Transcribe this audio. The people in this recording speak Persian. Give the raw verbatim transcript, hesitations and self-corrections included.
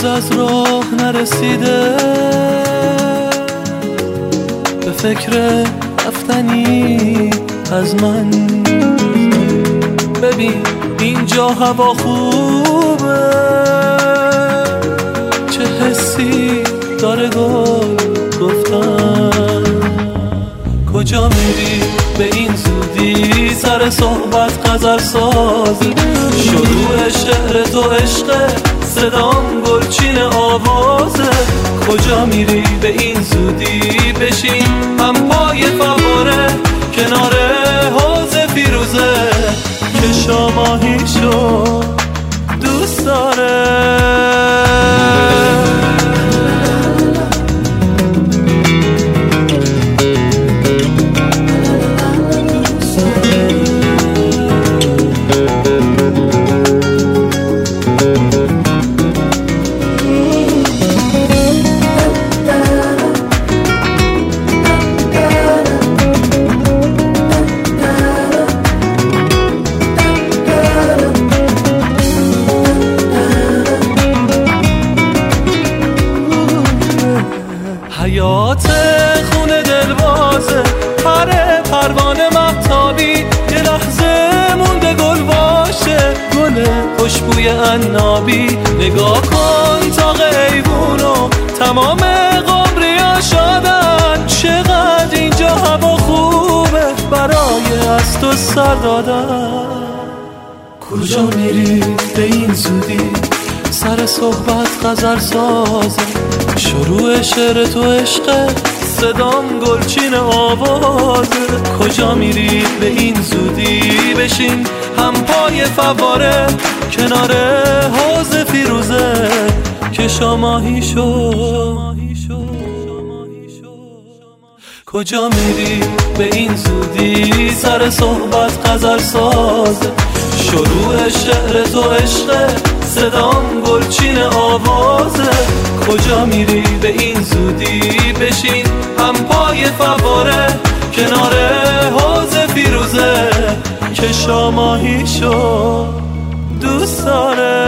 هنوز از راه نرسیده، به فکر رفتنی از من. ببین اینجا هوا خوبه، چه حسی داره گل گفتن. کجا میری به این زودی؟ سر صحبت غزل ساز، شروع شعر تو عشق، صدام گلچین آوازه. کجا میری به این زودی؟ بشین هم پای فواره کنار حوض فیروزه، که شاماهیشو دوست داره. حیات خونه دلوازه، پره پروانه مهتابی، یه لحظه مونده گل باشه، گل خوشبوی عنابی. نگاه کن تا ایوونو تمام قمریا شدن، چقدر اینجا هوا خوبه برای از تو سر دادن. کجا میری به این زودی؟ سر صحبت غزل سازه، شروع شعر تو عشق، صدام گلچین آوازه. کجا میری به این زودی؟ بشین هم پای فواره کنار حوض فیروزه، که شاماهی شو. کجا میری به این زودی؟ سر صحبت غزل سازه، شروع شعر تو عشق، صدام گلچین آوازه. کجا میری به این زودی؟ بشین هم پای فواره کنار حوض فیروزه، که شاماهیشو دوست داره.